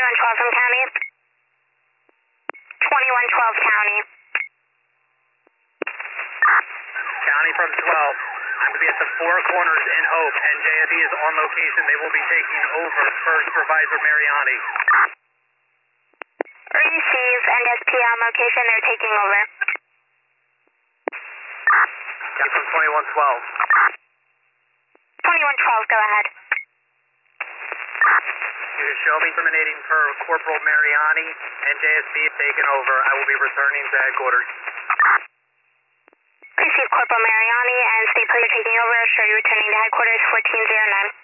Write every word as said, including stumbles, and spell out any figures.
twenty-one twelve from County. twenty-one twelve County. County from twelve. I'm going to be at the Four Corners in Hope, and J F E is on location. They will be taking over for Supervisor Mariani. Receive and S P on location. They're taking over. County from twenty-one twelve. twenty-one twelve, go ahead. You can show me terminating per Corporal Mariani, and J S P is taking over. I will be returning to headquarters. Receive Corporal Mariani and State Police taking over. Show you returning to headquarters fourteen oh nine.